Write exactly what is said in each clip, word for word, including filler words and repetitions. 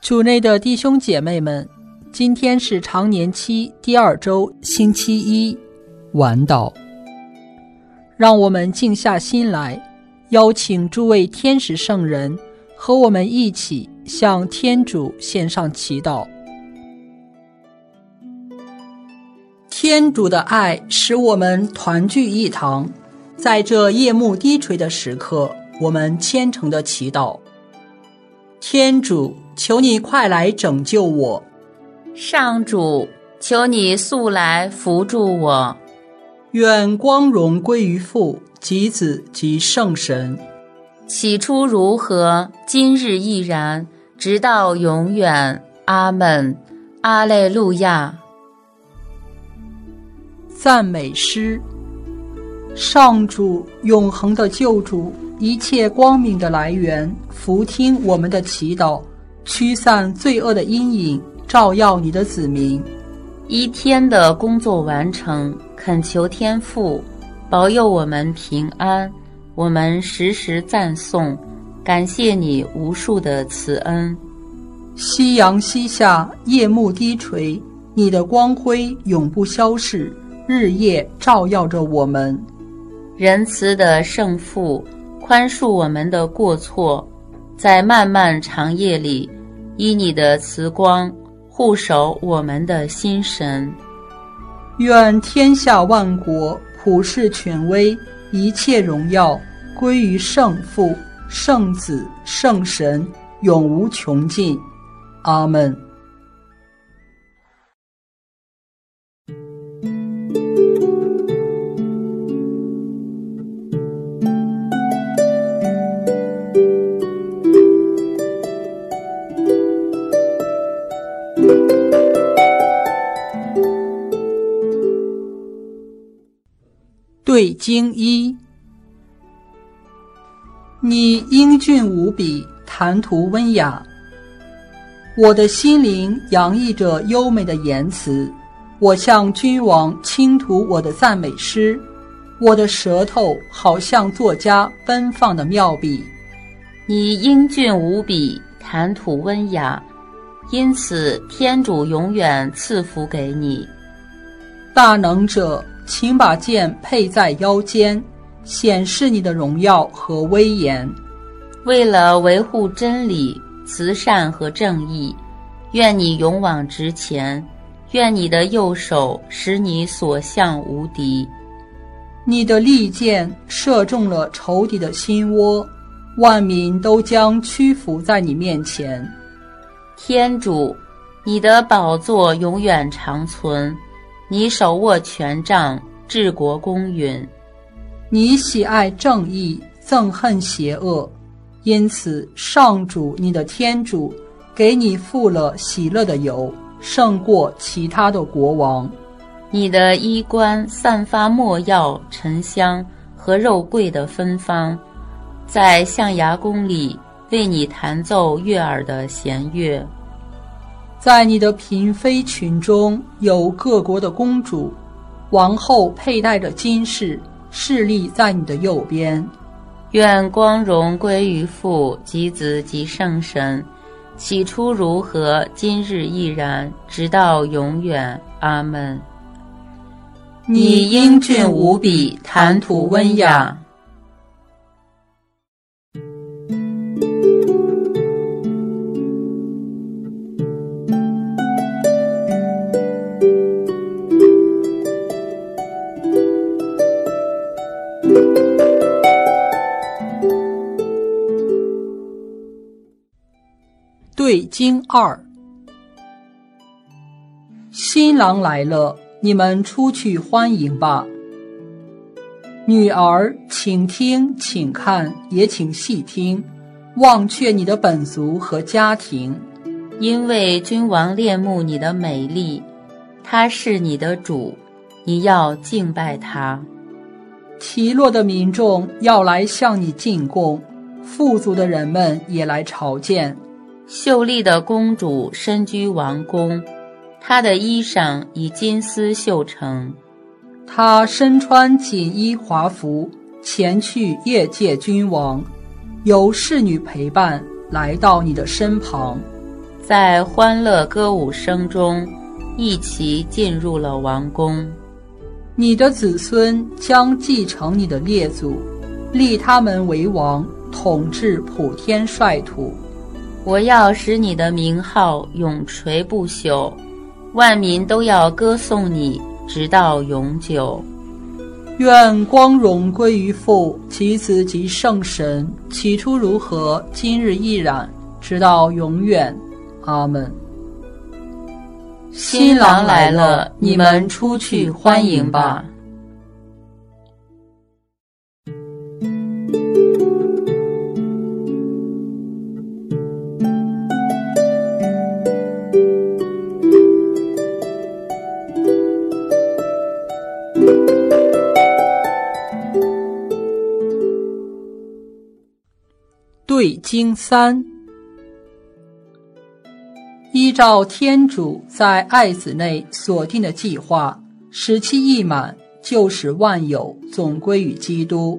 主内的弟兄姐妹们，今天是常年期第二周星期一，晚祷。让我们静下心来，邀请诸位天使圣人和我们一起向天主献上祈祷。天主的爱使我们团聚一堂，在这夜幕低垂的时刻，我们虔诚地祈祷。天主，求你快来拯救我。 上主，求你速来扶助我。 愿光荣归于父及子及圣神。 起初如何，今日亦然，直到永远。阿们。阿肋路亚。 赞美诗。上主，永恒的救主，一切光明的来源，俯听我们的祈祷，驱散罪恶的阴影，照耀你的子民。 一天的工作完成，恳求天父保佑我们平安。我们时时赞颂，感谢你无数的慈恩。 夕阳西下，夜幕低垂，你的光辉永不消逝，日夜照耀着我们。 仁慈的圣父，宽恕我们的过错，在漫漫长夜里，以你的慈光护守我们的心神。 愿天下万国普世权威，一切荣耀归于圣父、圣子、圣神，永无穷尽。阿们。对经一。你英俊无比，谈吐温雅，我的心灵洋溢着优美的言辞，我向君王倾吐我的赞美诗，我的舌头好像作家奔放的妙笔。 你英俊无比，谈吐温雅，因此天主永远赐福给你。 大能者，请把剑佩在腰间，显示你的荣耀和威严。 为了维护真理、慈善和正义，愿你勇往直前，愿你的右手使你所向无敌。 你的利剑射中了仇敌的心窝，万民都将屈服在你面前。 天主，你的宝座永远长存，你手握权杖，治国公允。 你喜爱正义，憎恨邪恶，因此上主你的天主给你付了喜乐的油，胜过其他的国王。 你的衣冠散发没药、沉香和肉桂的芬芳，在象牙宫里为你弹奏悦耳的弦乐。 在你的嫔妃群中有各国的公主，王后佩戴着金饰，侍立在你的右边。 愿光荣归于父及子及圣神，起初如何，今日亦然，直到永远。阿们。你英俊无比，谈吐温雅。 对经二。新郎来了，你们出去欢迎吧。女儿，请听，请看，也请细听，忘却你的本族和家庭， 因为君王恋慕你的美丽，他是你的主，你要敬拜他。 提洛的民众要来向你进贡，富足的人们也来朝见。 秀丽的公主身居王宫，她的衣裳以金丝绣成。 她身穿锦衣华服，前去业界君王，由侍女陪伴来到你的身旁。 在欢乐歌舞声中一起进入了王宫。 你的子孙将继承你的列祖，立他们为王，统治普天率土。 我要使你的名号永垂不朽，万民都要歌颂你，直到永久。 愿光荣归于父及子及圣神，起初如何，今日亦然，直到永远。阿们。 新郎来了，你们出去欢迎吧。 对经三，依照天主在爱子内所定的计划，时期一满，就使万有总归于基督。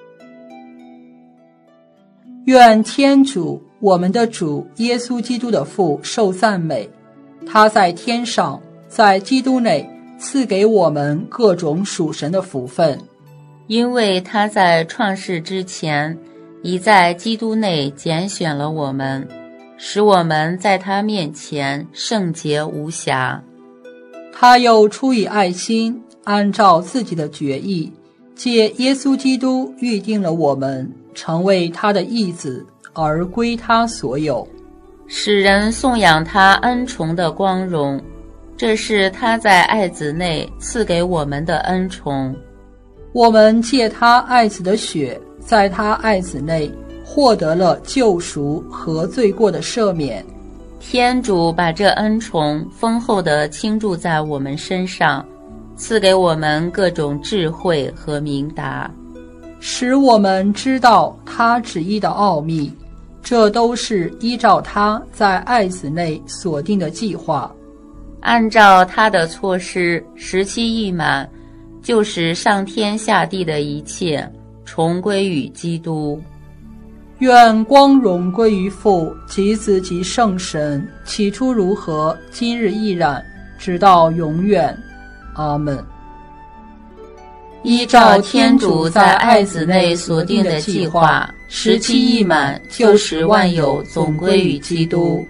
愿天主，我们的主耶稣基督的父受赞美，他在天上，在基督内赐给我们各种属神的福分， 因为他在创世之前已在基督内拣选了我们，使我们在他面前圣洁无瑕。 他又出于爱心，按照自己的决意，借耶稣基督预定了我们，成为他的义子，而归他所有， 使人颂扬他恩宠的光荣。这是他在爱子内赐给我们的恩宠。 我们借他爱子的血，在他爱子内获得了救赎和罪过的赦免。 天主把这恩宠丰厚地倾注在我们身上，赐给我们各种智慧和明达， 使我们知道他旨意的奥秘。这都是依照他在爱子内所定的计划， 按照他的措施，时期一满，就使上天下地的一切重归于基督。 愿光荣归于父及子及圣神，起初如何，今日亦然，直到永远。阿们。 依照天主在爱子内所定的计划，时期一满，就使万有总归于基督。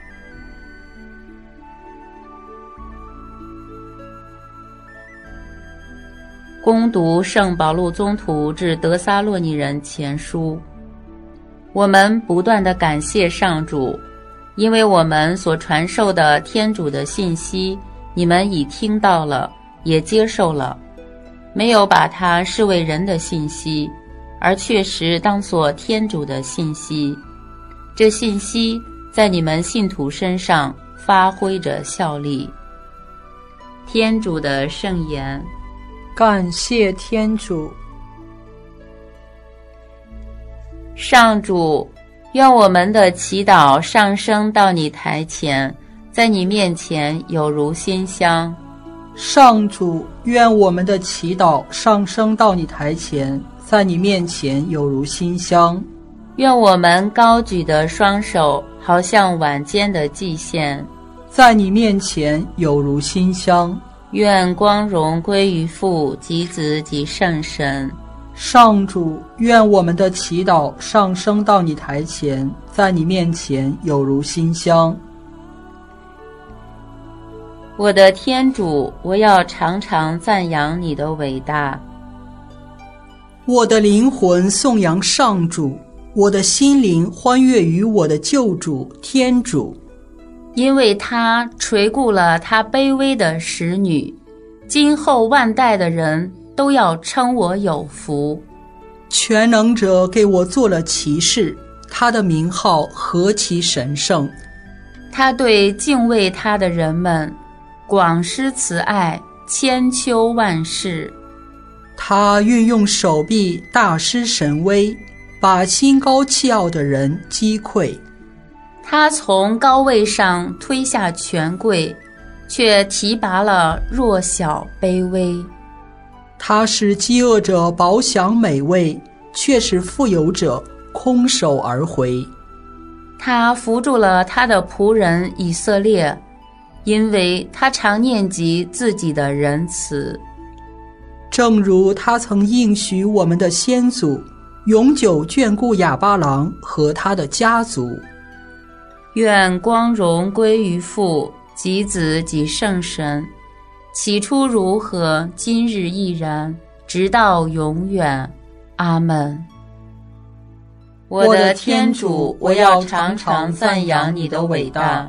恭读圣保禄宗徒致得撒洛尼人前书。我们不断地感谢上主，因为我们所传授的天主的信息，你们已听到了，也接受了，没有把它视为人的信息，而确实当作天主的信息。这信息在你们信徒身上发挥着效力。天主的圣言。 感谢天主。 上主，愿我们的祈祷上升到你台前，在你面前有如馨香。 上主，愿我们的祈祷上升到你台前，在你面前有如馨香。 愿我们高举的双手好像晚间的祭献， 在你面前有如馨香。 愿光荣归于父及子及圣神。 上主，愿我们的祈祷上升到你台前，在你面前有如馨香。 我的天主，我要常常赞扬你的伟大。 我的灵魂颂扬上主，我的心灵欢悦于我的救主天主， 因为他垂顾了他卑微的使女，今后万代的人都要称我有福。 全能者给我做了骑士，他的名号何其神圣。 他对敬畏他的人们广施慈爱，千秋万世。 他运用手臂大施神威，把心高气傲的人击溃。 他从高位上推下权贵，却提拔了弱小卑微。 他使饥饿者饱享美味，却使富有者空手而回。 他扶助了他的仆人以色列，因为他常念及自己的仁慈。 正如他曾应许我们的先祖，永久眷顾亚巴郎和他的家族。 愿光荣归于父及子及圣神，起初如何，今日亦然，直到永远。阿们。我的天主，我要常常赞扬你的伟大。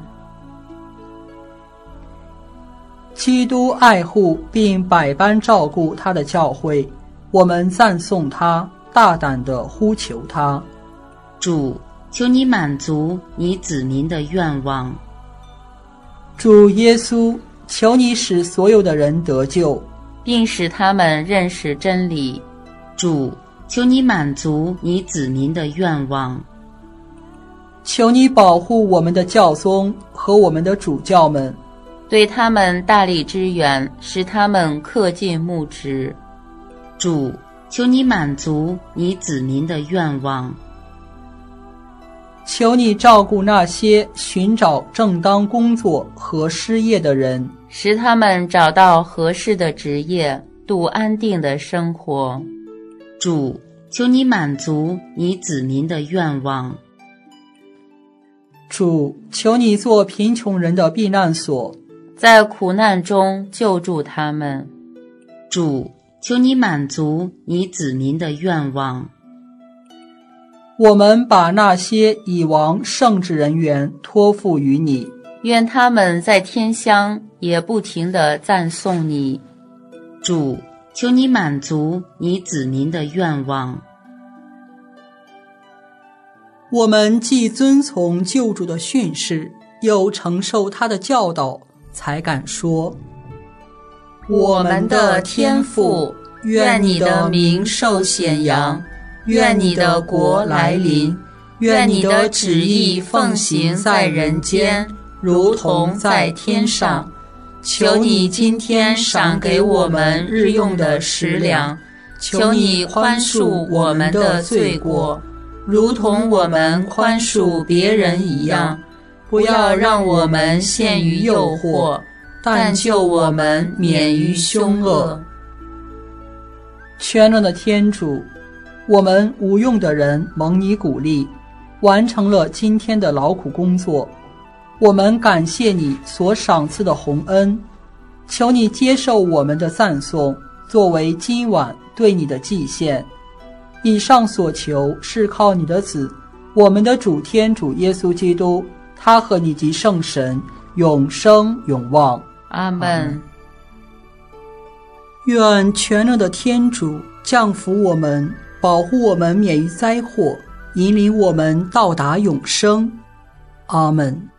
基督爱护并百般照顾他的教会，我们赞颂他，大胆地呼求他。 主，求你满足你子民的愿望。 主耶稣，求你使所有的人得救， 并使他们认识真理。主，求你满足你子民的愿望。 求你保护我们的教宗和我们的主教们， 对他们大力支援，使他们恪尽牧职。主，求你满足你子民的愿望。 求你照顾那些寻找正当工作和失业的人， 使他们找到合适的职业，度安定的生活。主，求你满足你子民的愿望。 主，求你做贫穷人的避难所， 在苦难中救助他们。主，求你满足你子民的愿望。 我们把那些已亡圣职人员托付于你， 愿他们在天乡也不停地赞颂你。主，求你满足你子民的愿望。 我们既遵从救主的训示，又承受他的教导，才敢说： 我们的天父，愿你的名受显扬，愿你的国来临，愿你的旨意奉行在人间，如同在天上。求你今天赏给我们日用的食粮，求你宽恕我们的罪过，如同我们宽恕别人一样，不要让我们陷于诱惑，但救我们免于凶恶。 全能的天主，我们无用的人蒙你鼓励，完成了今天的劳苦工作。我们感谢你所赏赐的洪恩，求你接受我们的赞颂，作为今晚对你的祭献。以上所求是靠你的子，我们的主天主耶稣基督，他和你及圣神永生永望。 阿们。 愿全能的天主降福我们，保护我们免于灾祸，引领我们到达永生。阿们。